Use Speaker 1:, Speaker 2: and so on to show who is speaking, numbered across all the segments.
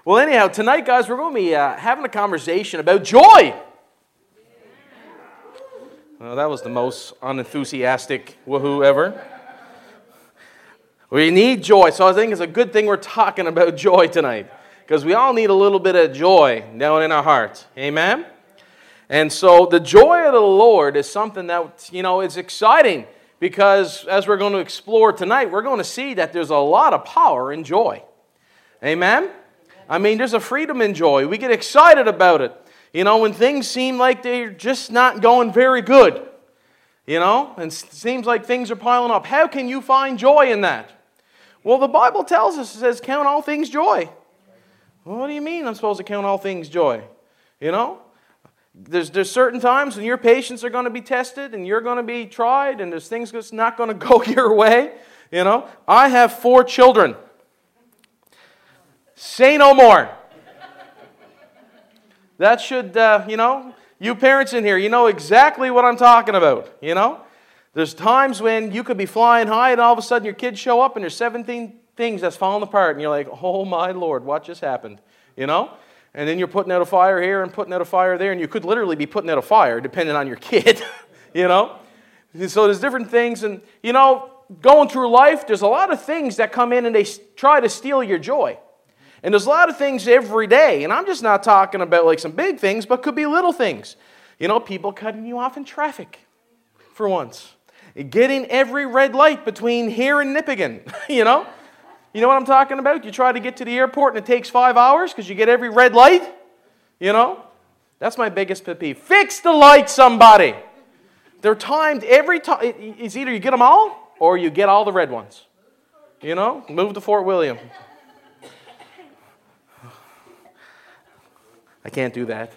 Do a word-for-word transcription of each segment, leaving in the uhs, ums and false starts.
Speaker 1: Well, anyhow, tonight, guys, we're going to be uh, having a conversation about joy. Well, that was the most unenthusiastic woohoo ever. We need joy, so I think it's a good thing we're talking about joy tonight, because we all need a little bit of joy down in our hearts. Amen? And so the joy of the Lord is something that, you know, is exciting, because as we're going to explore tonight, we're going to see that there's a lot of power in joy. Amen? I mean, there's a freedom in joy. We get excited about it. You know, when things seem like they're just not going very good, you know, and it seems like things are piling up. How can you find joy in that? Well, the Bible tells us, it says, count all things joy. Well, what do you mean I'm supposed to count all things joy? You know, there's there's certain times when your patience are going to be tested and you're going to be tried and there's things that's not going to go your way. You know, I have four children. Say no more. That should, uh, you know, you parents in here, you know exactly what I'm talking about, you know. There's times when you could be flying high and all of a sudden your kids show up and there's seventeen things that's falling apart and you're like, oh my Lord, what just happened, you know. And then you're putting out a fire here and putting out a fire there and you could literally be putting out a fire depending on your kid, you know. And so there's different things and, you know, going through life, there's a lot of things that come in and they try to steal your joy. And there's a lot of things every day, and I'm just not talking about like some big things, but could be little things. You know, people cutting you off in traffic, for once. Getting every red light between here and Nipigon, you know? You know what I'm talking about? You try to get to the airport and it takes five hours because you get every red light, you know? That's my biggest pet peeve. Fix the light, somebody. They're timed every time. It's either you get them all or you get all the red ones. You know? Move to Fort William. I can't do that.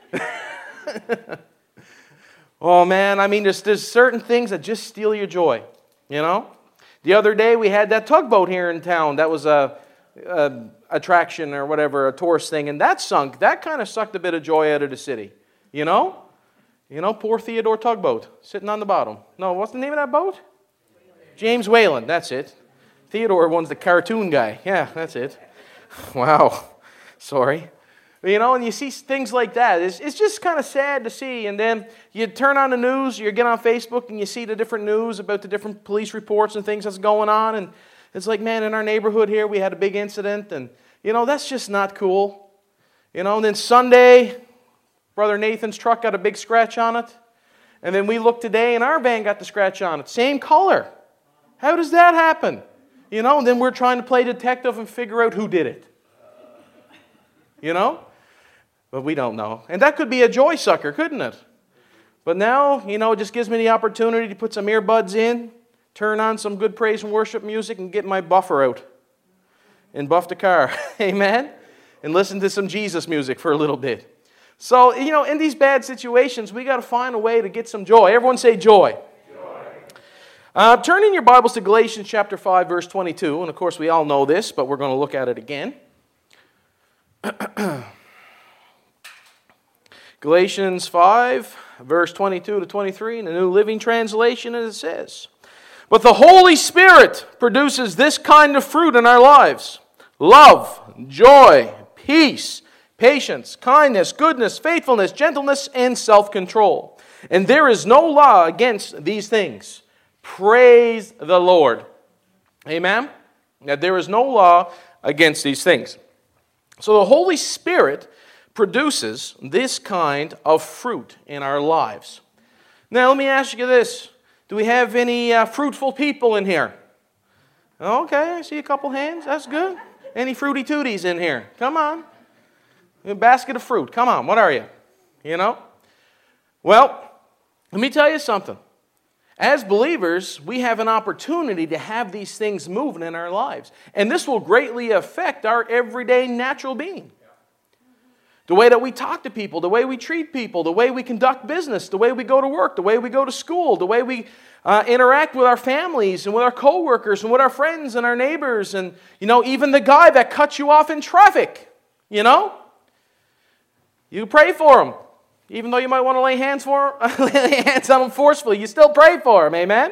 Speaker 1: Oh, man, I mean, there's, there's certain things that just steal your joy, you know? The other day, we had that tugboat here in town. That was a, a attraction or whatever, a tourist thing, and that sunk. That kind of sucked a bit of joy out of the city, you know? You know, poor Theodore Tugboat, sitting on the bottom. No, what's the name of that boat? James Whalen, that's it. Theodore one's the cartoon guy. Yeah, that's it. Wow, sorry. You know, and you see things like that. It's, it's just kind of sad to see. And then you turn on the news, you get on Facebook, and you see the different news about the different police reports and things that's going on. And it's like, man, in our neighborhood here, we had a big incident. And, you know, that's just not cool. You know, and then Sunday, Brother Nathan's truck got a big scratch on it. And then we look today, and our van got the scratch on it. Same color. How does that happen? You know, and then we're trying to play detective and figure out who did it. You know? But we don't know. And that could be a joy sucker, couldn't it? But now, you know, it just gives me the opportunity to put some earbuds in, turn on some good praise and worship music, and get my buffer out and buff the car. Amen? And listen to some Jesus music for a little bit. So, you know, in these bad situations, we got to find a way to get some joy. Everyone say joy. Joy. Uh, turn in your Bibles to Galatians chapter five, verse twenty-two. And, of course, we all know this, but we're going to look at it again. Galatians five, verse twenty-two to twenty-three, in the New Living Translation, and it says, "But the Holy Spirit produces this kind of fruit in our lives: love, joy, peace, patience, kindness, goodness, faithfulness, gentleness, and self-control. And there is no law against these things." Praise the Lord. Amen? That there is no law against these things. So the Holy Spirit produces this kind of fruit in our lives. Now, let me ask you this. Do we have any uh, fruitful people in here? Okay, I see a couple hands. That's good. Any fruity tooties in here? Come on. A basket of fruit. Come on, what are you? You know? Well, let me tell you something. As believers, we have an opportunity to have these things moving in our lives. And this will greatly affect our everyday natural being. The way that we talk to people, the way we treat people, the way we conduct business, the way we go to work, the way we go to school, the way we uh, interact with our families and with our coworkers and with our friends and our neighbors and, you know, even the guy that cuts you off in traffic, you know? You pray for him. Even though you might want to lay hands, for, lay hands on him forcefully, you still pray for him, amen?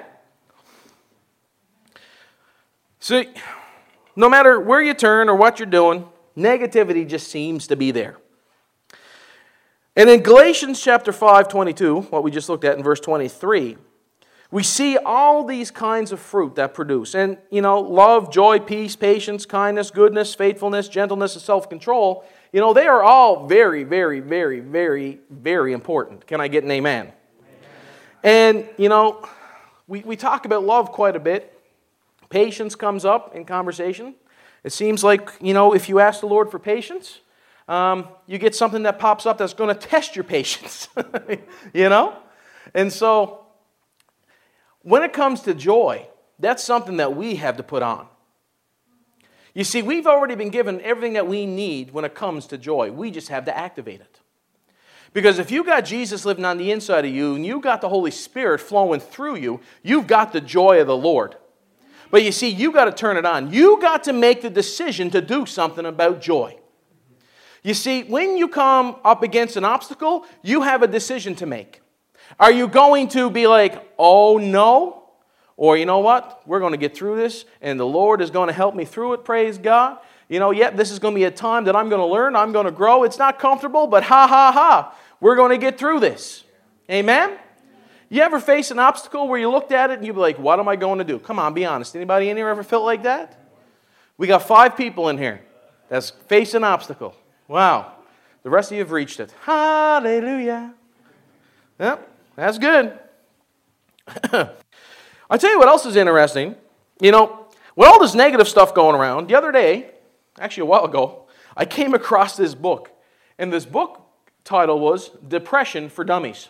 Speaker 1: So, no matter where you turn or what you're doing, Negativity just seems to be there. And in Galatians chapter five, twenty-two, what we just looked at in verse twenty-three, we see all these kinds of fruit that produce. And, you know, love, joy, peace, patience, kindness, goodness, faithfulness, gentleness, and self-control, you know, they are all very, very, very, very, very important. Can I get an amen? Amen. And, you know, we, we talk about love quite a bit. Patience comes up in conversation. It seems like, you know, if you ask the Lord for patience, um, you get something that pops up that's going to test your patience, you know? And so, when it comes to joy, that's something that we have to put on. You see, we've already been given everything that we need when it comes to joy. We just have to activate it. Because if you got Jesus living on the inside of you and you got the Holy Spirit flowing through you, you've got the joy of the Lord. But you see, you got to turn it on. You got to make the decision to do something about joy. You see, when you come up against an obstacle, you have a decision to make. Are you going to be like, oh no? Or you know what? We're going to get through this and the Lord is going to help me through it, praise God. You know, yep, this is going to be a time that I'm going to learn, I'm going to grow. It's not comfortable, but ha ha ha. We're going to get through this. Amen? You ever face an obstacle where you looked at it and you'd be like, what am I going to do? Come on, be honest. Anybody in here ever felt like that? We got five people in here that's faced an obstacle. Wow. The rest of you have reached it. Hallelujah. Yep. That's good. I tell you what else is interesting. You know, with all this negative stuff going around, the other day, actually a while ago, I came across this book. And this book title was Depression for Dummies.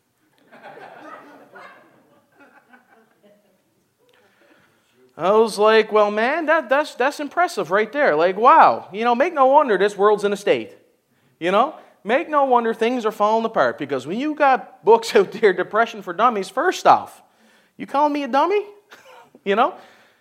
Speaker 1: I was like, well, man, that, that's, that's impressive right there. Like, wow. You know, make no wonder this world's in a state. You know? Make no wonder things are falling apart, because when you got books out there, Depression for Dummies, first off, you calling me a dummy? You know?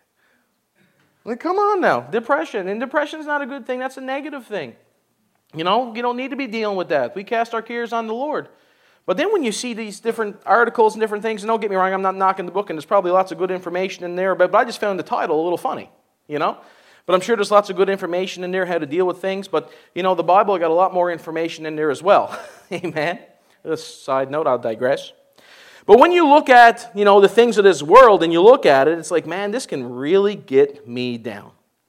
Speaker 1: Like, come on now. Depression. And depression is not a good thing. That's a negative thing. You know, you don't need to be dealing with that. We cast our cares on the Lord. But then when you see these different articles and different things, and don't get me wrong, I'm not knocking the book, and there's probably lots of good information in there, but, but I just found the title a little funny, you know? But I'm sure there's lots of good information in there, how to deal with things. But, you know, the Bible got a lot more information in there as well. Amen. A side note, I'll digress. But when you look at, you know, the things of this world and you look at it, it's like, man, this can really get me down.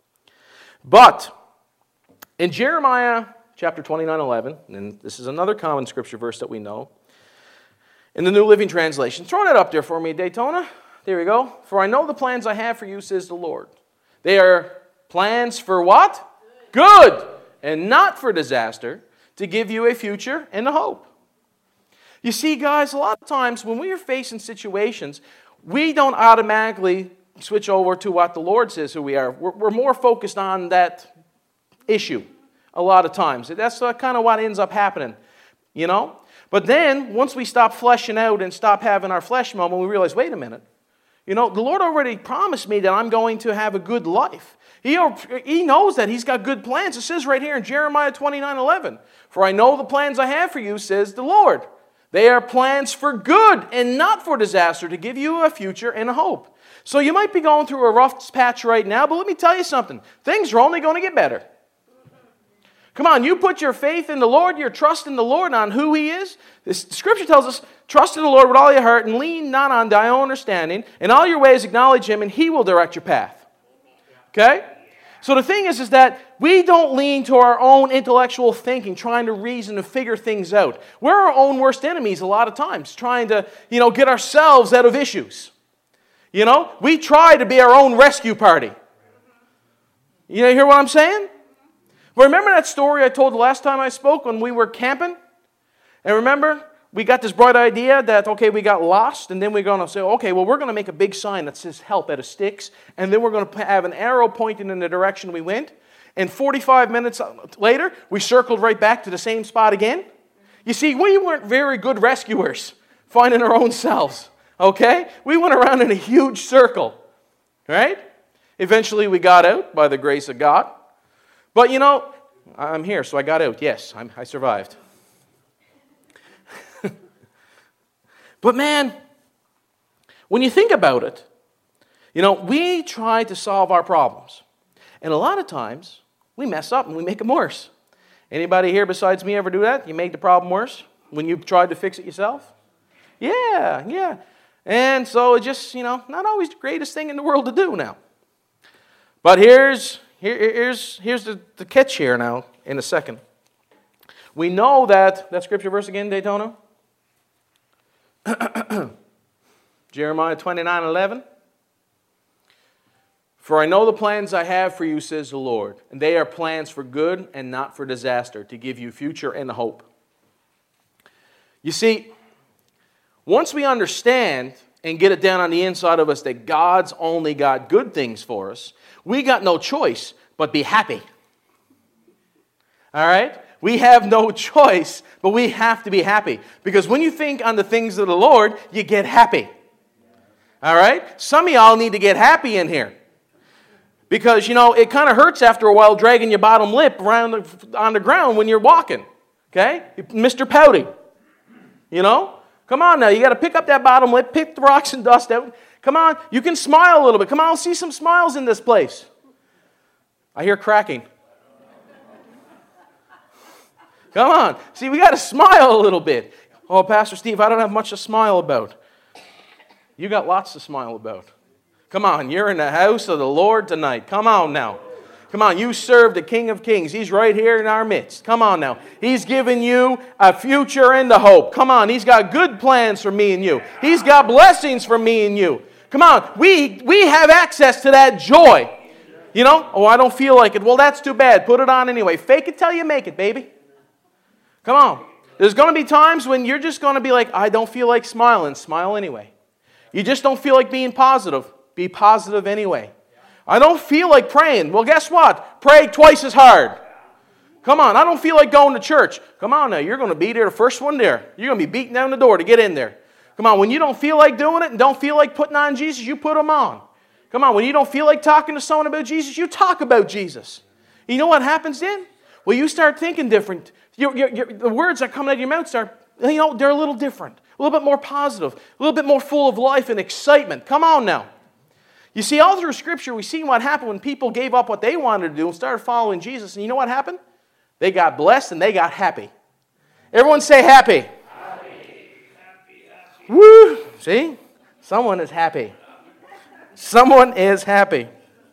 Speaker 1: But in Jeremiah chapter twenty-nine, eleven, and this is another common scripture verse that we know, in the New Living Translation. Throw that up there for me, Daytona. There we go. For I know the plans I have for you, says the Lord. They are plans for what? Good. Good, and not for disaster, to give you a future and a hope. You see, guys, a lot of times when we are facing situations, we don't automatically switch over to what the Lord says who we are. We're, we're more focused on that issue a lot of times. That's uh, kind of what ends up happening, you know? But then, once we stop fleshing out and stop having our flesh moment, we realize, wait a minute. You know, the Lord already promised me that I'm going to have a good life. He, he knows that He's got good plans. It says right here in Jeremiah twenty-nine, eleven, for I know the plans I have for you, says the Lord. They are plans for good and not for disaster, to give you a future and a hope. So you might be going through a rough patch right now, but let me tell you something. Things are only going to get better. Come on, you put your faith in the Lord, your trust in the Lord on who He is. This Scripture tells us, trust in the Lord with all your heart and lean not on thy own understanding. In all your ways acknowledge Him and He will direct your path. Okay? So the thing is, is that we don't lean to our own intellectual thinking, trying to reason and figure things out. We're our own worst enemies a lot of times, trying to, you know, get ourselves out of issues. You know, we try to be our own rescue party. You hear what I'm saying? Well, remember that story I told the last time I spoke when we were camping? And remember, we got this bright idea that, okay, we got lost, and then we're going to say, okay, well, we're going to make a big sign that says help out of sticks, and then we're going to have an arrow pointing in the direction we went. And forty-five minutes later, we circled right back to the same spot again. You see, we weren't very good rescuers, finding our own selves, okay? We went around in a huge circle, right? Eventually, we got out by the grace of God. But, you know, I'm here, so I got out. Yes, I'm, I survived. But, man, when you think about it, you know, we try to solve our problems. And a lot of times, We mess up and we make them worse. Anybody here besides me ever do that? You made the problem worse when you tried to fix it yourself? Yeah, yeah. And so it's just, you know, not always the greatest thing in the world to do now. But here's, here, here's, here's the, the catch here now in a second. We know that, that scripture verse again, Daytona? Jeremiah twenty-nine eleven. For I know the plans I have for you, says the Lord, and they are plans for good and not for disaster, to give you future and hope. You see, once we understand and get it down on the inside of us that God's only got good things for us, we got no choice but be happy. All right? We have no choice, but we have to be happy. Because when you think on the things of the Lord, you get happy. All right? Some of y'all need to get happy in here. Because, you know, it kind of hurts after a while dragging your bottom lip around the, on the ground when you're walking. Okay? Mister Pouty. You know? Come on now. You got to pick up that bottom lip, pick the rocks and dust out. Come on. You can smile a little bit. Come on, I'll see some smiles in this place. I hear cracking. Come on. See, we got to smile a little bit. Oh, Pastor Steve, I don't have much to smile about. You got lots to smile about. Come on, you're in the house of the Lord tonight. Come on now. Come on, you serve the King of Kings. He's right here in our midst. Come on now. He's given you a future and a hope. Come on, He's got good plans for me and you. He's got blessings for me and you. Come on, we, we have access to that joy. You know, oh, I don't feel like it. Well, that's too bad. Put it on anyway. Fake it till you make it, baby. Come on. There's going to be times when you're just going to be like, I don't feel like smiling. Smile anyway. You just don't feel like being positive. Be positive anyway. I don't feel like praying. Well, guess what? Pray twice as hard. Come on, I don't feel like going to church. Come on now, you're going to be there the first one there. You're going to be beating down the door to get in there. Come on, when you don't feel like doing it and don't feel like putting on Jesus, you put Him on. Come on, when you don't feel like talking to someone about Jesus, you talk about Jesus. You know what happens then? Well, you start thinking different. Your, your, your, the words that come out of your mouth start, you know, they're a little different. A little bit more positive. A little bit more full of life and excitement. Come on now. You see, all through Scripture, we see what happened when people gave up what they wanted to do and started following Jesus. And you know what happened? They got blessed and they got happy. Everyone say happy. Happy. Happy, happy. Woo! See? Someone is happy. Someone is happy.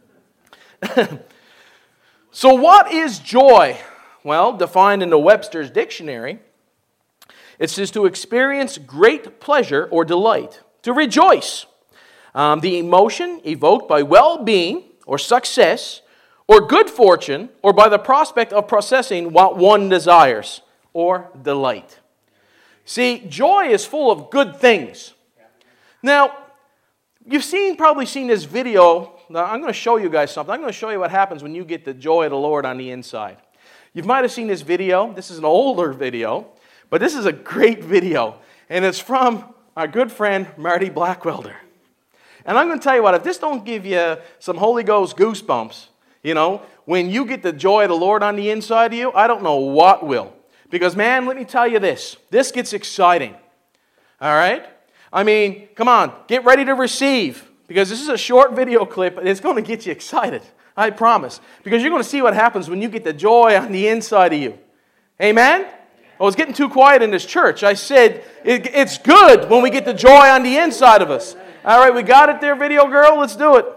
Speaker 1: So what is joy? Well, defined in the Webster's Dictionary, it says to experience great pleasure or delight, to rejoice. Um, the emotion evoked by well-being or success or good fortune or by the prospect of possessing what one desires or delight. See, joy is full of good things. Now, you've seen probably seen this video. Now, I'm going to show you guys something. I'm going to show you what happens when you get the joy of the Lord on the inside. You might have seen this video. This is an older video, but this is a great video, and it's from our good friend Marty Blackwelder. And I'm going to tell you what, if this don't give you some Holy Ghost goosebumps, you know, when you get the joy of the Lord on the inside of you, I don't know what will. Because, man, let me tell you this. This gets exciting. All right? I mean, come on, get ready to receive. Because this is a short video clip, and it's going to get you excited. I promise. Because you're going to see what happens when you get the joy on the inside of you. Amen? I was getting too quiet in this church. I said, it, it's good when we get the joy on the inside of us. All right, we got it there, video girl. Let's do it.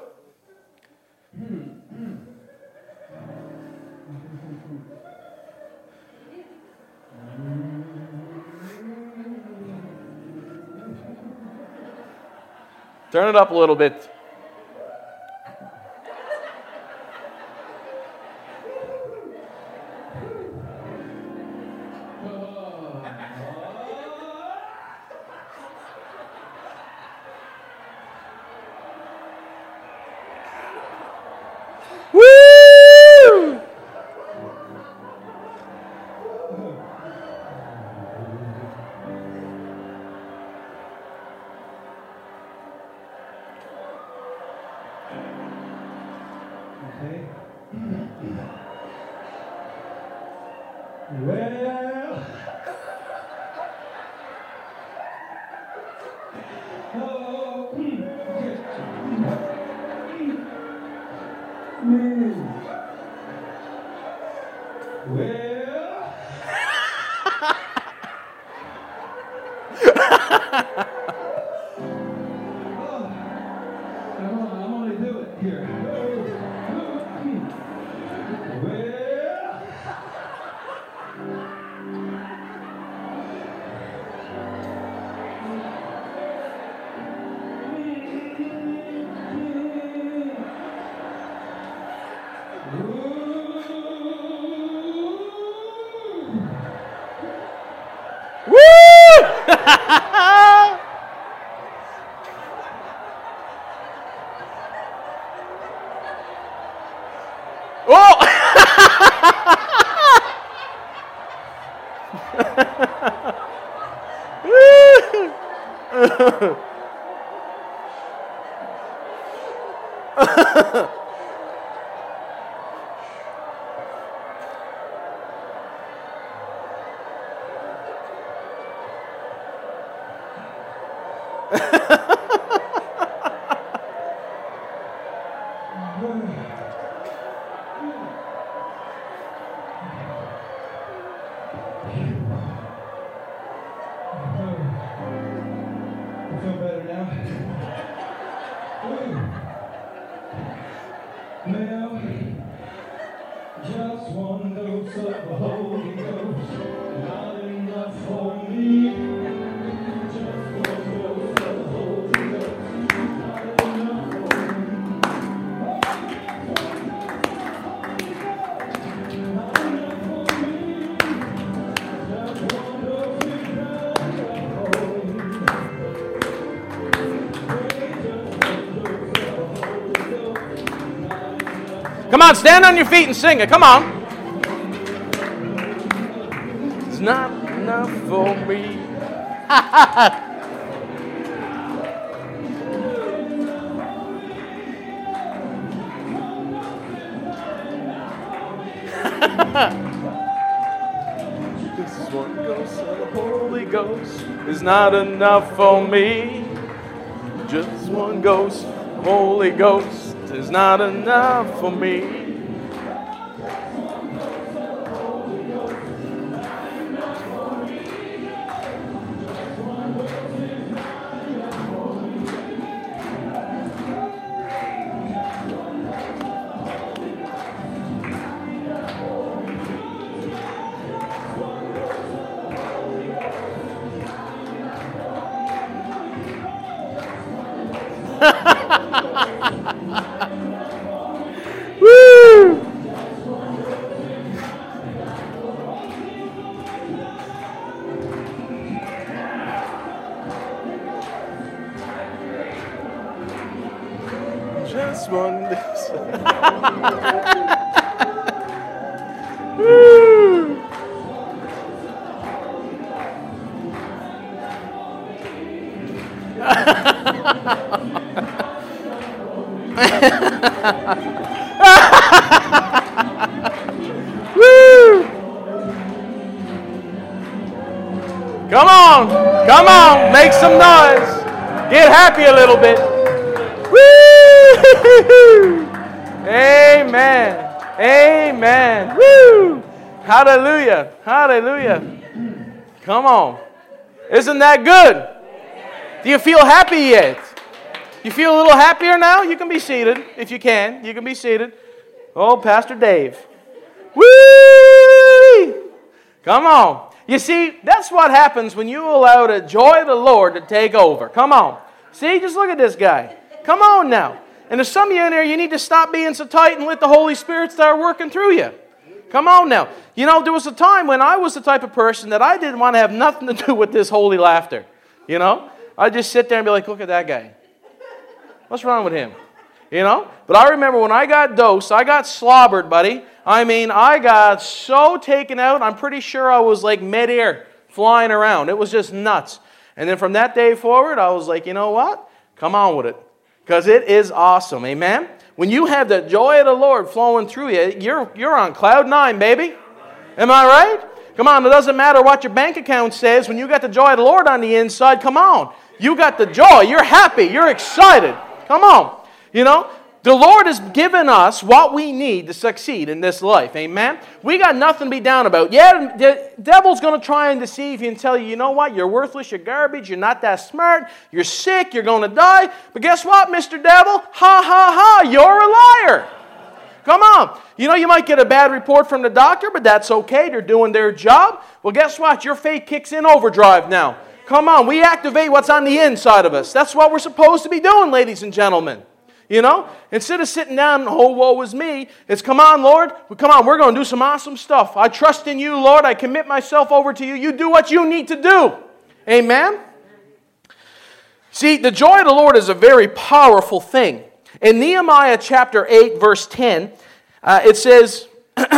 Speaker 1: Turn it up a little bit. Woo!
Speaker 2: Okay. Well, oh, mm. I'm gonna do it here. Just one dose of the Holy Ghost, not enough for me. Just one dose of the Holy Ghost, not enough for me. Not enough for me. Just one dose of the Holy Ghost.
Speaker 1: Come on, stand on your feet and sing it. Come on. It's not enough for me. This is one ghost of the Holy Ghost is not enough for me. Just one ghost, Holy Ghost is not enough for me. Woo! Just one this. Woo! Woo! Come on, come on, make some noise. Get happy a little bit. Woo! Amen. Amen. Woo! Hallelujah. Hallelujah. Come on. Isn't that good? Do you feel happy yet? You feel a little happier now? You can be seated if you can. You can be seated. Oh, Pastor Dave. Woo! Come on. You see, that's what happens when you allow the joy of the Lord to take over. Come on. See, just look at this guy. Come on now. And there's some of you in there, you need to stop being so tight and let the Holy Spirit start working through you. Come on now. You know, there was a time when I was the type of person that I didn't want to have nothing to do with this holy laughter. You know? I'd just sit there and be like, look at that guy. What's wrong with him? You know? But I remember when I got dosed, I got slobbered, buddy. I mean, I got so taken out, I'm pretty sure I was like midair, flying around. It was just nuts. And then from that day forward, I was like, you know what? Come on with it. Because it is awesome. Amen? When you have the joy of the Lord flowing through you, you're, you're on cloud nine, baby. Am I right? Come on, it doesn't matter what your bank account says. When you got the joy of the Lord on the inside, come on. You got the joy. You're happy. You're excited. Come on. You know, The Lord has given us what we need to succeed in this life. Amen? We got nothing to be down about. Yeah, the devil's going to try and deceive you and tell you, you know what? You're worthless, you're garbage, you're not that smart, you're sick, you're going to die. But guess what, Mister Devil? Ha, ha, ha, you're a liar. Come on. You know, you might get a bad report from the doctor, but that's okay. They're doing their job. Well, guess what? Your faith kicks in overdrive now. Come on. We activate what's on the inside of us. That's what we're supposed to be doing, ladies and gentlemen. You know, instead of sitting down and, oh, woe is me, it's, come on, Lord, come on, we're going to do some awesome stuff. I trust in you, Lord. I commit myself over to you. You do what you need to do. Amen? See, the joy of the Lord is a very powerful thing. In Nehemiah chapter eight, verse ten, uh, it says,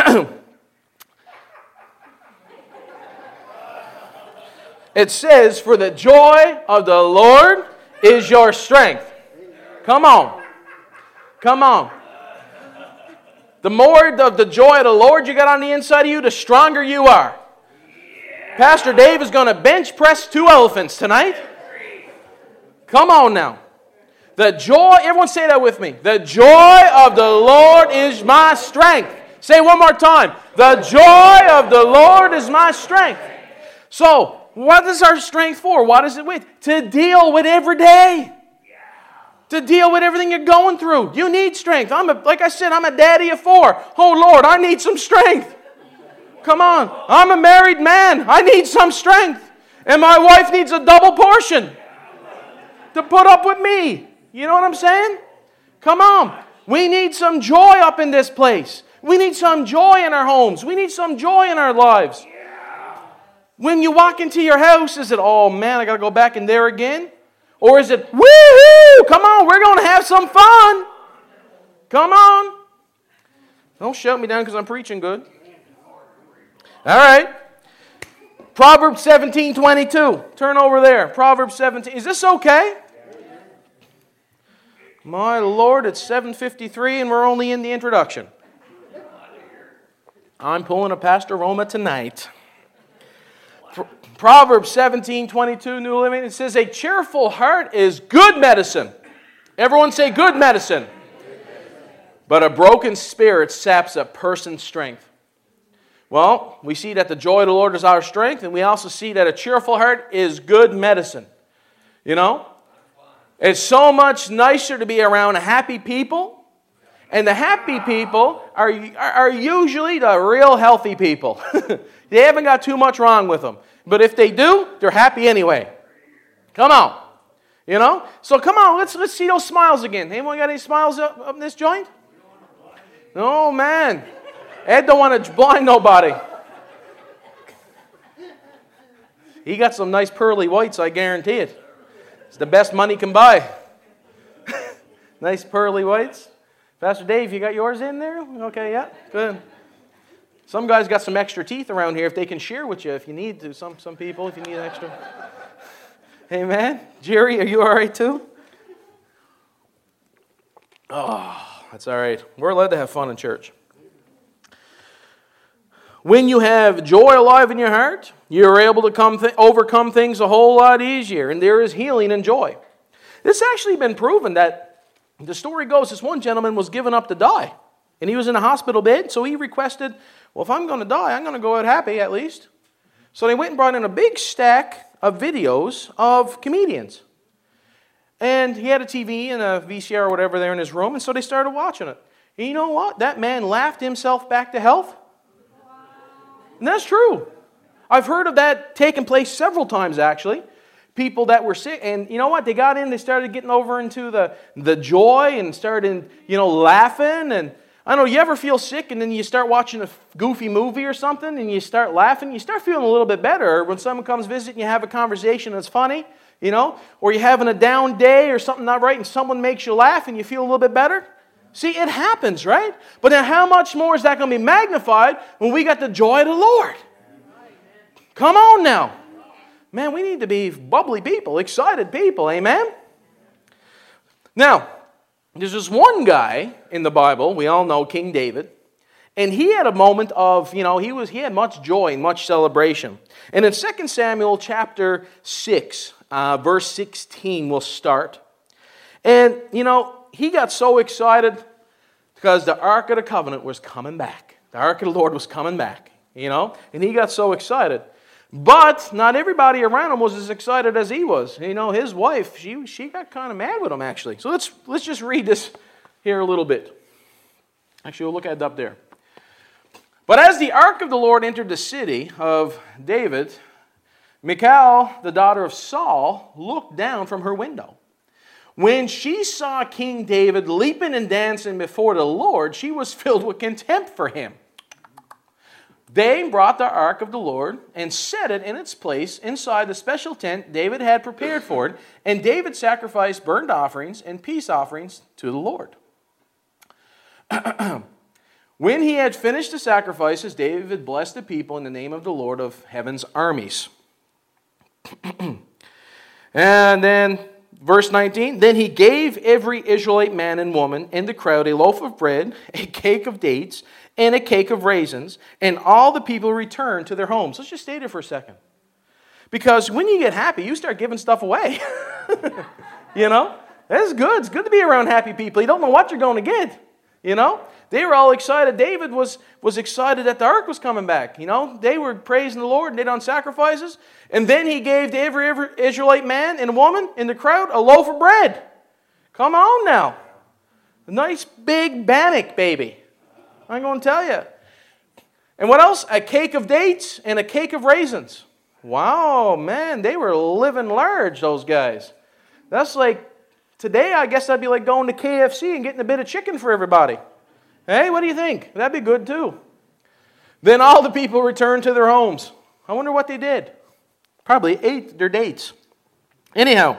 Speaker 1: it says, for the joy of the Lord is your strength. Come on. Come on. The more of the joy of the Lord you got on the inside of you, the stronger you are. Pastor Dave is going to bench press two elephants tonight. Come on now. The joy, everyone say that with me. The joy of the Lord is my strength. Say it one more time. The joy of the Lord is my strength. So, what is our strength for? What is it with? To deal with every day. To deal with everything you're going through. You need strength. I'm a, like I said, I'm a daddy of four. Oh, Lord, I need some strength. Come on. I'm a married man. I need some strength. And my wife needs a double portion to put up with me. You know what I'm saying? Come on. We need some joy up in this place. We need some joy in our homes. We need some joy in our lives. When you walk into your house, is it, oh, man, I got to go back in there again? Or is it, woo-hoo, come on, we're going to have some fun. Come on. Don't shut me down because I'm preaching good. All right. Proverbs seventeen twenty-two. Turn over there. Proverbs seventeen. Is this okay? My Lord, it's seven fifty-three and we're only in the introduction. I'm pulling a Pastor Roma tonight. Proverbs seventeen twenty-two, New Living, it says, a cheerful heart is good medicine. Everyone say good medicine. But a broken spirit saps a person's strength. Well, we see that the joy of the Lord is our strength, and we also see that a cheerful heart is good medicine. You know? It's so much nicer to be around happy people, and the happy people are, are usually the real healthy people. They haven't got too much wrong with them. But if they do, they're happy anyway. Come on. You know? So come on, let's let's see those smiles again. Anyone got any smiles up, up in this joint? Oh, man. Ed don't want to blind nobody. He got some nice pearly whites, I guarantee it. It's the best money can buy. Nice pearly whites. Pastor Dave, you got yours in there? Okay, yeah, good. Some guys got some extra teeth around here if they can share with you if you need to. Some some people, if you need extra. Amen. Jerry, are you all right too? Oh, that's all right. We're allowed to have fun in church. When you have joy alive in your heart, you're able to come th- overcome things a whole lot easier, and there is healing and joy. This has actually been proven that the story goes, this one gentleman was given up to die, and he was in a hospital bed, so he requested, well, if I'm going to die, I'm going to go out happy at least. So they went and brought in a big stack of videos of comedians. And he had a T V and a V C R or whatever there in his room, and so they started watching it. And you know what? That man laughed himself back to health. And that's true. I've heard of that taking place several times, actually. People that were sick, and you know what? They got in, they started getting over into the, the joy and started, you know, laughing. And I don't know, you ever feel sick and then you start watching a goofy movie or something and you start laughing, you start feeling a little bit better. Or when someone comes visit and you have a conversation that's funny, you know, or you're having a down day or something not right and someone makes you laugh and you feel a little bit better. See, it happens, right? But then how much more is that going to be magnified when we got the joy of the Lord? Come on now. Man, we need to be bubbly people, excited people, amen? Now, there's this one guy in the Bible, we all know King David, and he had a moment of, you know, he was he had much joy and much celebration. And in Second Samuel chapter six, uh, verse sixteen, we'll start. And, you know, he got so excited because the Ark of the Covenant was coming back. The Ark of the Lord was coming back, you know, and he got so excited. But not everybody around him was as excited as he was. You know, his wife, she, she got kind of mad with him, actually. So let's, let's just read this here a little bit. Actually, we'll look at it up there. But as the ark of the Lord entered the city of David, Michal, the daughter of Saul, looked down from her window. When she saw King David leaping and dancing before the Lord, she was filled with contempt for him. They brought the ark of the Lord and set it in its place inside the special tent David had prepared for it, and David sacrificed burnt offerings and peace offerings to the Lord. When he had finished the sacrifices, David blessed the people in the name of the Lord of heaven's armies. And then, verse nineteen, then he gave every Israelite man and woman in the crowd a loaf of bread, a cake of dates, and a cake of raisins, and all the people returned to their homes. Let's just stay there for a second. Because when you get happy, you start giving stuff away. You know? That's good. It's good to be around happy people. You don't know what you're going to get. You know? They were all excited. David was, was excited that the ark was coming back. You know? They were praising the Lord and they done sacrifices. And then he gave to every, every Israelite man and woman in the crowd a loaf of bread. Come on now. A nice big bannock, baby. I'm going to tell you. And what else? A cake of dates and a cake of raisins. Wow, man, they were living large, those guys. That's like, today I guess that'd be like going to K F C and getting a bit of chicken for everybody. Hey, what do you think? That'd be good too. Then all the people returned to their homes. I wonder what they did. Probably ate their dates. Anyhow,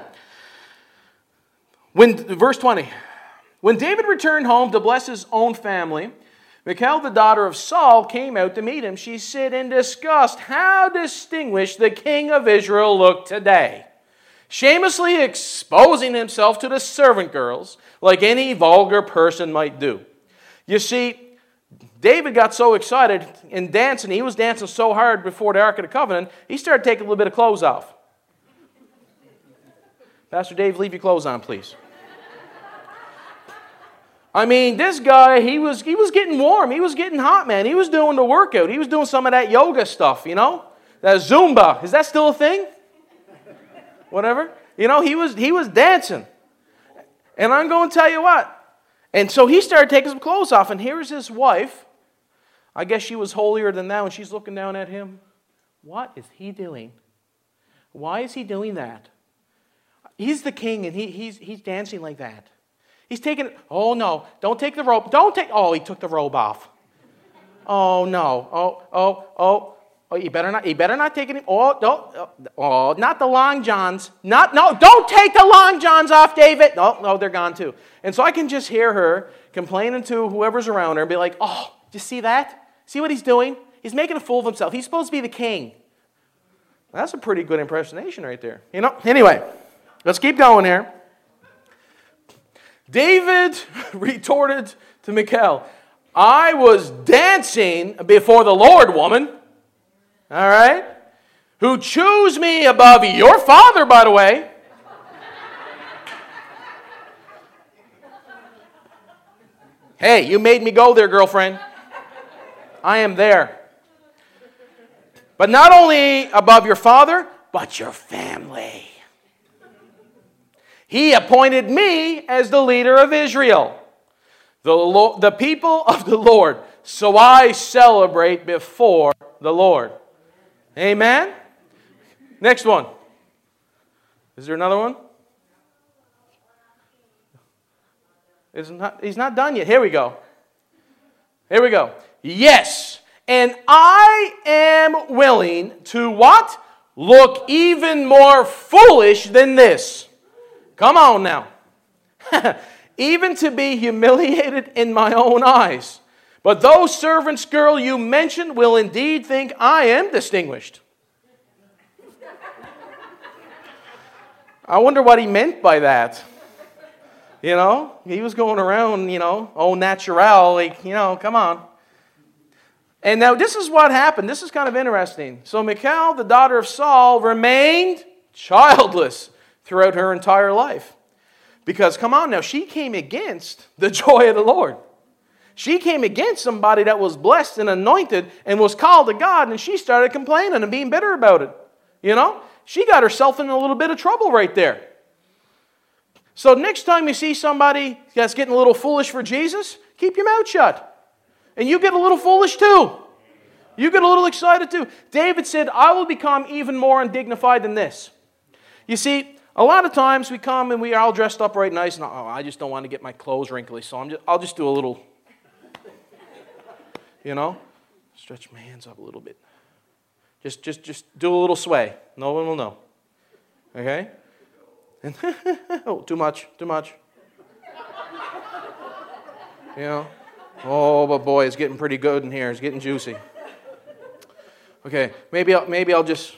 Speaker 1: when verse twenty. When David returned home to bless his own family, Michal, the daughter of Saul, came out to meet him. She said in disgust, how distinguished the king of Israel looked today, shamelessly exposing himself to the servant girls like any vulgar person might do. You see, David got so excited in dancing. He was dancing so hard before the Ark of the Covenant, he started taking a little bit of clothes off. Pastor Dave, leave your clothes on, please. I mean, this guy, he was he was getting warm. He was getting hot, man. He was doing the workout. He was doing some of that yoga stuff, you know? That Zumba. Is that still a thing? Whatever. You know, he was he was dancing. And I'm going to tell you what. And so he started taking some clothes off. And here's his wife. I guess she was holier than thou. And she's looking down at him. What is he doing? Why is he doing that? He's the king and he, he's, he's dancing like that. He's taking it. Oh, no. Don't take the robe. Don't take. Oh, he took the robe off. Oh, no. Oh, oh, oh. Oh, you better not. You better not take any. Oh, don't. Oh, not the long johns. Not. No. Don't take the long johns off, David. No, no, they're gone too. And so I can just hear her complaining to whoever's around her and be like, "Oh, do you see that? See what he's doing? He's making a fool of himself. He's supposed to be the king." That's a pretty good impersonation right there. You know. Anyway, let's keep going here. David retorted to Michal, I was dancing before the Lord, woman. All right? Who chose me above your father, by the way. Hey, you made me go there, girlfriend. I am there. But not only above your father, but your family. He appointed me as the leader of Israel, the, Lo- the people of the Lord. So I celebrate before the Lord. Amen? Next one. Is there another one? It's not, he's not done yet. Here we go. Here we go. Yes, and I am willing to what? Look even more foolish than this. Come on now. Even to be humiliated in my own eyes. But those servants, girl, you mentioned will indeed think I am distinguished. I wonder what he meant by that. You know, he was going around, you know, au naturel, like, you know, come on. And now this is what happened. This is kind of interesting. So Michal, the daughter of Saul, remained childless throughout her entire life. Because, come on now, she came against the joy of the Lord. She came against somebody that was blessed and anointed and was called to God, and she started complaining and being bitter about it. You know? She got herself in a little bit of trouble right there. So next time you see somebody that's getting a little foolish for Jesus, keep your mouth shut. And you get a little foolish too. You get a little excited too. David said, I will become even more undignified than this. You see, a lot of times we come and we are all dressed up right nice, and oh, I just don't want to get my clothes wrinkly, so I'm just, I'll just do a little, you know, stretch my hands up a little bit. Just, just, just do a little sway. No one will know. Okay? And oh, too much, too much. You know? Oh, but boy, it's getting pretty good in here. It's getting juicy. Okay, maybe I'll, maybe I'll just,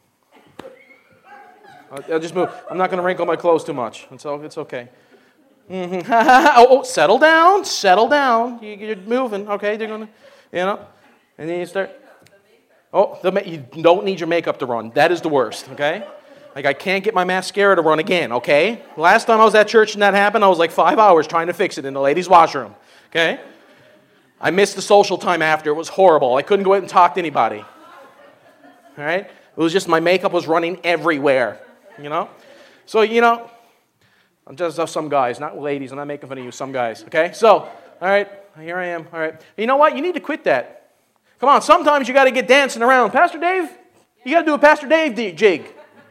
Speaker 1: I'll, I'll just move. I'm not going to wrinkle my clothes too much. It's, all, it's okay. Mm-hmm. oh, oh, settle down, settle down. You, you're moving. Okay, they're going to, you know? And then you start. Oh, the, you don't need your makeup to run. That is the worst, okay? Like, I can't get my mascara to run again, okay? Last time I was at church and that happened, I was like five hours trying to fix it in the ladies' washroom, okay? I missed the social time after. It was horrible. I couldn't go out and talk to anybody, all right? It was just my makeup was running everywhere, you know? So, you know, I'm just some guys, not ladies. I'm not making fun of you, some guys, okay? So, all right, here I am, all right. You know what? You need to quit that. Come on, sometimes you got to get dancing around. Pastor Dave, you got to do a Pastor Dave jig.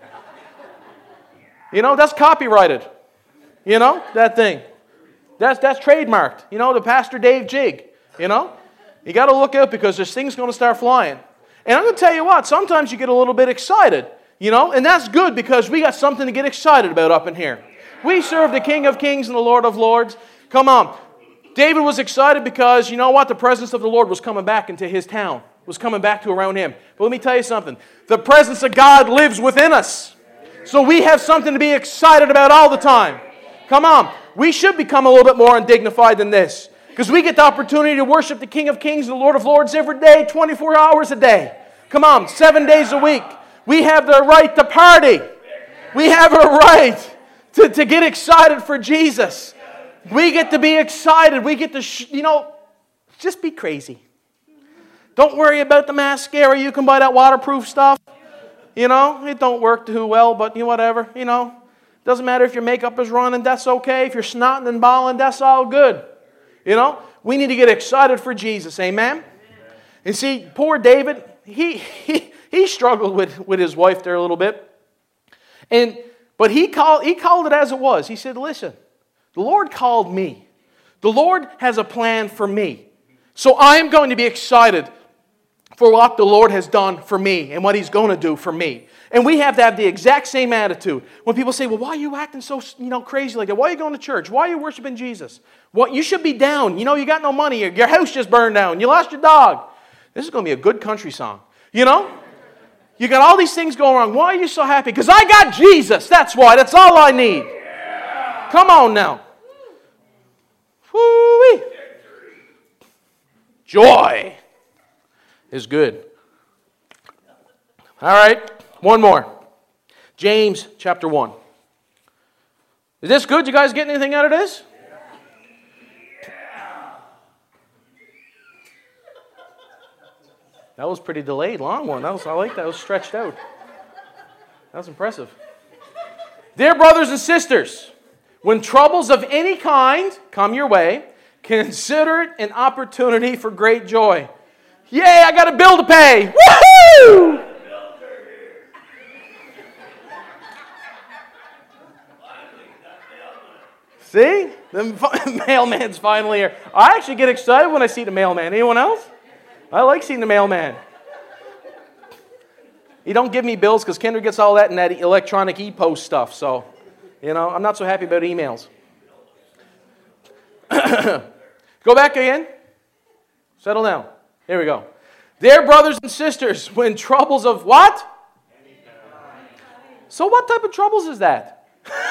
Speaker 1: You know, that's copyrighted. You know, that thing. That's that's trademarked. You know, the Pastor Dave jig. You know, you got to look out because this thing's going to start flying. And I'm going to tell you what, sometimes you get a little bit excited. You know, and that's good because we got something to get excited about up in here. We serve the King of Kings and the Lord of Lords. Come on. David was excited because, you know what, the presence of the Lord was coming back into his town, was coming back to around him. But let me tell you something. The presence of God lives within us. So we have something to be excited about all the time. Come on. We should become a little bit more undignified than this. Because we get the opportunity to worship the King of Kings and the Lord of Lords every day, twenty-four hours a day. Come on, seven days a week. We have the right to party. We have a right to, to get excited for Jesus. We get to be excited. We get to, sh- you know, just be crazy. Don't worry about the mascara. You can buy that waterproof stuff. You know, it don't work too well, but you know, whatever. You know, doesn't matter if your makeup is running. That's okay. If you're snotting and bawling, that's all good. You know, we need to get excited for Jesus. Amen? Amen. And see, poor David, he he he struggled with, with his wife there a little bit. And but he called he called it as it was. He said, listen, the Lord called me. The Lord has a plan for me. So I am going to be excited for what the Lord has done for me and what He's going to do for me. And we have to have the exact same attitude. When people say, well, why are you acting so, you know, crazy like that? Why are you going to church? Why are you worshiping Jesus? Well, you should be down. You know, you got no money. Your house just burned down. You lost your dog. This is going to be a good country song. You know? You got all these things going wrong. Why are you so happy? Because I got Jesus. That's why. That's all I need. Come on now. Woo-wee. Joy is good. All right, one more. James chapter one. Is this good? You guys getting anything out of this? That was pretty delayed, long one. That was, I like that. It was stretched out. That was impressive. Dear brothers and sisters, when troubles of any kind come your way, consider it an opportunity for great joy. Yay, I got a bill to pay. Woohoo! See? The mailman's finally here. I actually get excited when I see the mailman. Anyone else? I like seeing the mailman. He don't give me bills because Kendra gets all that in that electronic e-post stuff. So, you know, I'm not so happy about emails. Go back again. Settle down. Here we go. Dear brothers and sisters, when troubles of what? So what type of troubles is that?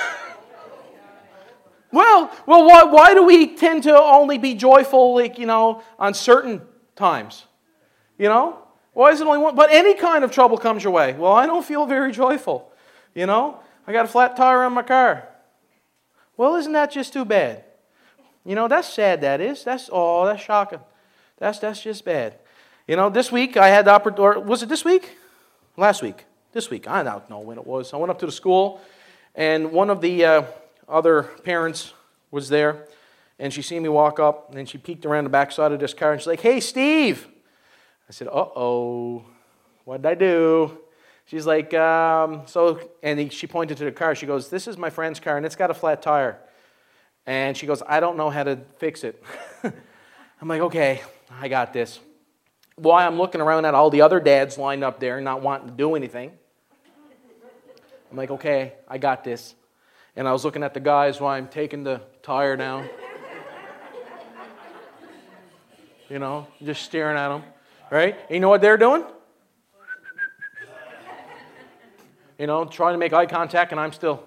Speaker 1: well, well, why, why do we tend to only be joyful, like, you know, on certain times? You know? Why is it only one? But any kind of trouble comes your way. Well, I don't feel very joyful. You know? I got a flat tire on my car. Well, isn't that just too bad? You know, that's sad, that is. That's, oh, that's shocking. That's, that's just bad. You know, this week I had the opportunity, or was it this week? Last week. This week. I don't know when it was. I went up to the school, and one of the uh, other parents was there, and she seen me walk up, and she peeked around the backside of this car, and she's like, "Hey, Steve." I said, "Uh-oh, what did I do?" She's like, um, so, and he, she pointed to the car. She goes, "This is my friend's car, and it's got a flat tire." And she goes, "I don't know how to fix it." I'm like, "Okay, I got this." While I'm looking around at all the other dads lined up there not wanting to do anything, I'm like, "Okay, I got this." And I was looking at the guys while I'm taking the tire down. You know, just staring at them, right? And you know what they're doing? You know, trying to make eye contact, and I'm still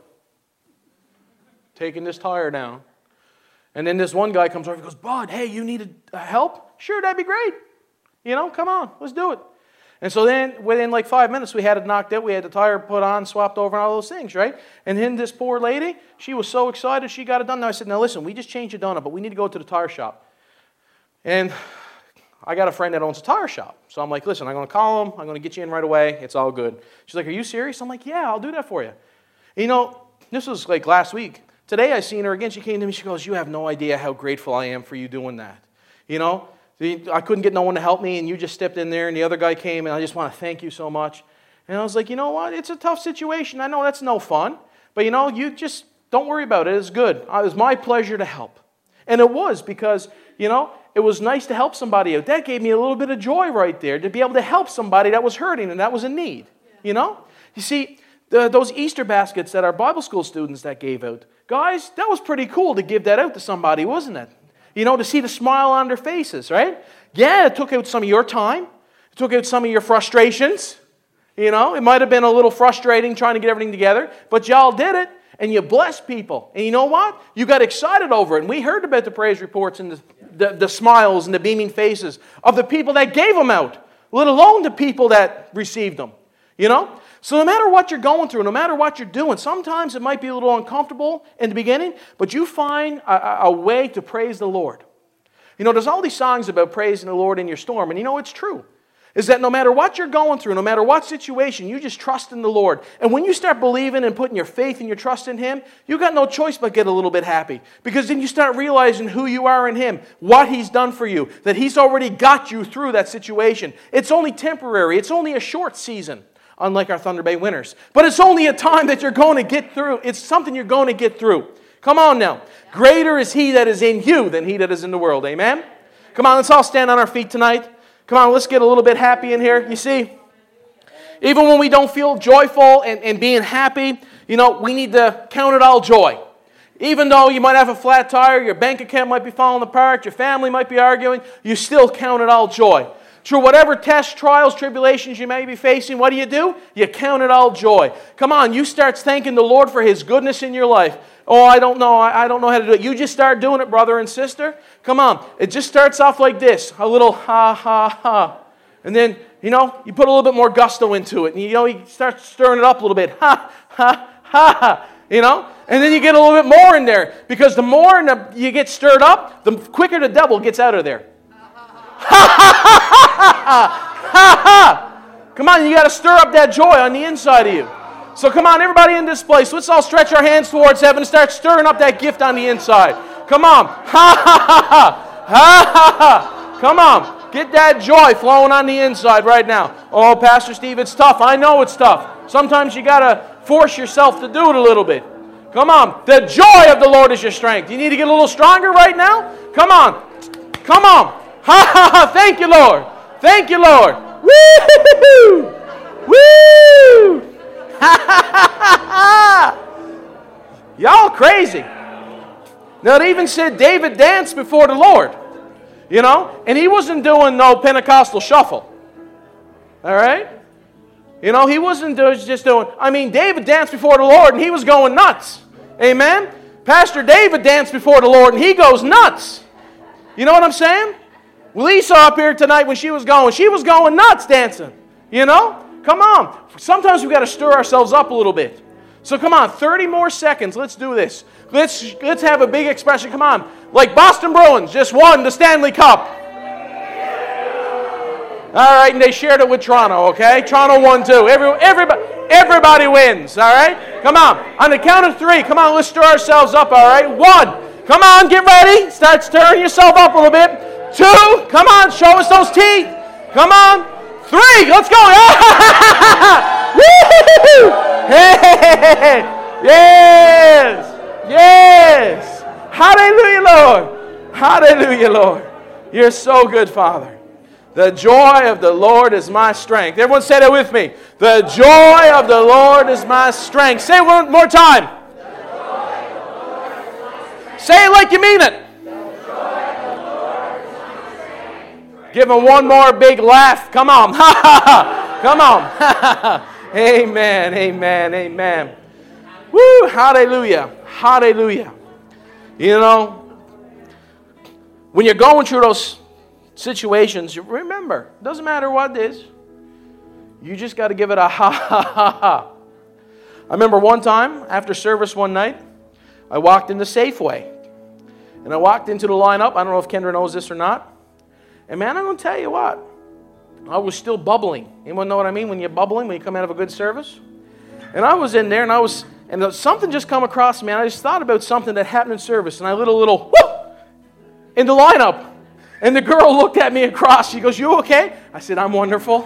Speaker 1: taking this tire down. And then this one guy comes over and goes, "Bud, hey, you need help? Sure, that'd be great. You know, come on, let's do it." And so then, within like five minutes, we had it knocked out. We had the tire put on, swapped over, and all those things, right? And then this poor lady, she was so excited she got it done. Now I said, "Now listen, we just changed the donut, but we need to go to the tire shop." And I got a friend that owns a tire shop. So I'm like, "Listen, I'm going to call him. I'm going to get you in right away. It's all good." She's like, "Are you serious?" I'm like, "Yeah, I'll do that for you." You know, this was like last week. Today I seen her again. She came to me. She goes, "You have no idea how grateful I am for you doing that. You know, I couldn't get no one to help me, and you just stepped in there, and the other guy came, and I just want to thank you so much." And I was like, "You know what? It's a tough situation. I know that's no fun. But, you know, you just don't worry about it. It's good. It was my pleasure to help." And it was because, you know, it was nice to help somebody out. That gave me a little bit of joy right there, to be able to help somebody that was hurting and that was in need. You know? You see, the, those Easter baskets that our Bible school students that gave out, guys, that was pretty cool to give that out to somebody, wasn't it? You know, to see the smile on their faces, right? Yeah, it took out some of your time. It took out some of your frustrations. You know, it might have been a little frustrating trying to get everything together, but y'all did it, and you blessed people. And you know what? You got excited over it. And we heard about the praise reports and the, the, the smiles and the beaming faces of the people that gave them out, let alone the people that received them. You know? So no matter what you're going through, no matter what you're doing, sometimes it might be a little uncomfortable in the beginning, but you find a, a way to praise the Lord. You know, there's all these songs about praising the Lord in your storm, and you know it's true. Is that no matter what you're going through, no matter what situation, you just trust in the Lord. And when you start believing and putting your faith and your trust in Him, you got no choice but get a little bit happy. Because then you start realizing who you are in Him, what He's done for you, that He's already got you through that situation. It's only temporary. It's only a short season, unlike our Thunder Bay winters. But it's only a time that you're going to get through. It's something you're going to get through. Come on now. Greater is He that is in you than he that is in the world. Amen? Come on, let's all stand on our feet tonight. Come on, let's get a little bit happy in here. You see, even when we don't feel joyful and, and being happy, you know, we need to count it all joy. Even though you might have a flat tire, your bank account might be falling apart, your family might be arguing, you still count it all joy. Through whatever tests, trials, tribulations you may be facing, what do you do? You count it all joy. Come on, you start thanking the Lord for His goodness in your life. Oh, I don't know. I don't know how to do it. You just start doing it, brother and sister. Come on. It just starts off like this. A little ha, ha, ha. And then, you know, you put a little bit more gusto into it. And, you know, you start stirring it up a little bit. Ha, ha, ha, ha. You know? And then you get a little bit more in there. Because the more you get stirred up, the quicker the devil gets out of there. Ha, ha, ha, ha, ha, ha, ha. Come on, you got to stir up that joy on the inside of you. So come on, everybody in this place, let's all stretch our hands towards heaven and start stirring up that gift on the inside. Come on. Ha, ha, ha, ha. Ha, ha, ha. Come on. Get that joy flowing on the inside right now. Oh, Pastor Steve, it's tough. I know it's tough. Sometimes you got to force yourself to do it a little bit. Come on. The joy of the Lord is your strength. You need to get a little stronger right now? Come on. Come on. Ha, ha, ha. Thank you, Lord. Thank you, Lord. Woo! Woo! Y'all crazy. Now it even said David danced before the Lord. You know? And he wasn't doing no Pentecostal shuffle. All right? You know, he wasn't just doing, I mean, David danced before the Lord and he was going nuts. Amen? Pastor David danced before the Lord and he goes nuts. You know what I'm saying? Lisa up here tonight when she was going, she was going nuts dancing. You know? Come on. Sometimes we've got to stir ourselves up a little bit. So come on, thirty more seconds. Let's do this. Let's, let's have a big expression. Come on. Like Boston Bruins just won the Stanley Cup. All right, and they shared it with Toronto, okay? Toronto won too. Every, everybody, everybody wins, all right? Come on. On the count of three, come on, let's stir ourselves up, all right? One. Come on, get ready. Start stirring yourself up a little bit. Two. Come on, show us those teeth. Come on. Three. Let's go. Woo! Hey! Yes! Yes! Hallelujah, Lord! Hallelujah, Lord! You're so good, Father. The joy of the Lord is my strength. Everyone say that with me. The joy of the Lord is my strength. Say it one more time. Say it like you mean it. Give him one more big laugh. Come on. Come on. Amen, amen, amen. Woo, hallelujah, hallelujah. You know, when you're going through those situations, you remember, it doesn't matter what it is. You just got to give it a ha, ha, ha, ha. I remember one time, after service one night, I walked into Safeway. And I walked into the lineup. I don't know if Kendra knows this or not. And man, I'm going to tell you what. I was still bubbling. Anyone know what I mean when you're bubbling, when you come out of a good service? And I was in there, and I was, and something just come across me, and I just thought about something that happened in service, and I lit a little, whoop, in the lineup. And the girl looked at me across. She goes, "You okay?" I said, "I'm wonderful."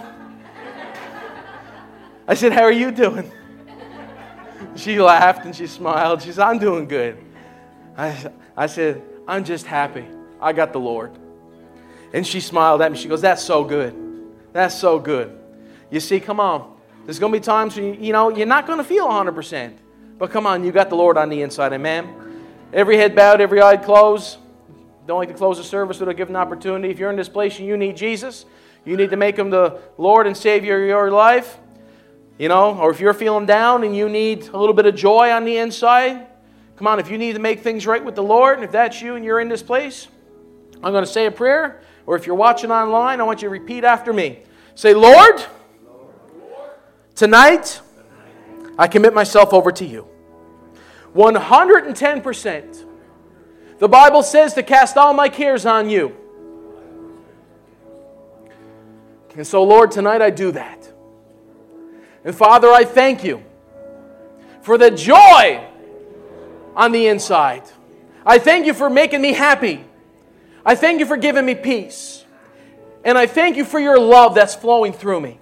Speaker 1: I said, "How are you doing?" She laughed, and she smiled. She said, "I'm doing good." I, I said, "I'm just happy. I got the Lord." And she smiled at me. She goes, "That's so good. That's so good." You see, come on. There's going to be times when, you, you know, you're not going to feel one hundred percent. But come on, you got the Lord on the inside. Amen. Every head bowed, every eye closed. Don't like to close the service without giving an opportunity. If you're in this place and you need Jesus, you need to make Him the Lord and Savior of your life. You know, or if you're feeling down and you need a little bit of joy on the inside, come on, if you need to make things right with the Lord, and if that's you and you're in this place, I'm going to say a prayer. Or if you're watching online, I want you to repeat after me. Say, "Lord, tonight I commit myself over to you. one hundred ten percent. The Bible says to cast all my cares on you. And so, Lord, tonight I do that. And Father, I thank you for the joy on the inside. I thank you for making me happy. I thank you for giving me peace. And I thank you for your love that's flowing through me.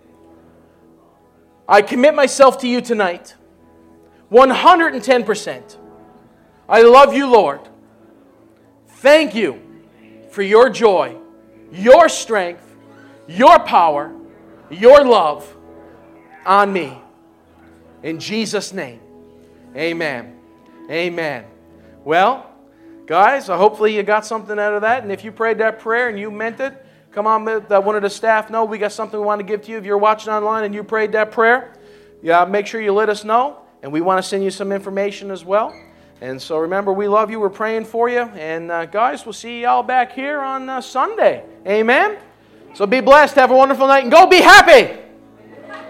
Speaker 1: I commit myself to you tonight. one hundred ten percent. I love you, Lord. Thank you for your joy, your strength, your power, your love on me. In Jesus' name, amen. Amen. Well, guys, hopefully you got something out of that. And if you prayed that prayer and you meant it, come on, let one of the staff know. We got something we want to give to you. If you're watching online and you prayed that prayer, yeah, make sure you let us know. And we want to send you some information as well. And so remember, we love you. We're praying for you. And uh, guys, we'll see y'all back here on uh, Sunday. Amen? So be blessed. Have a wonderful night. And go be happy.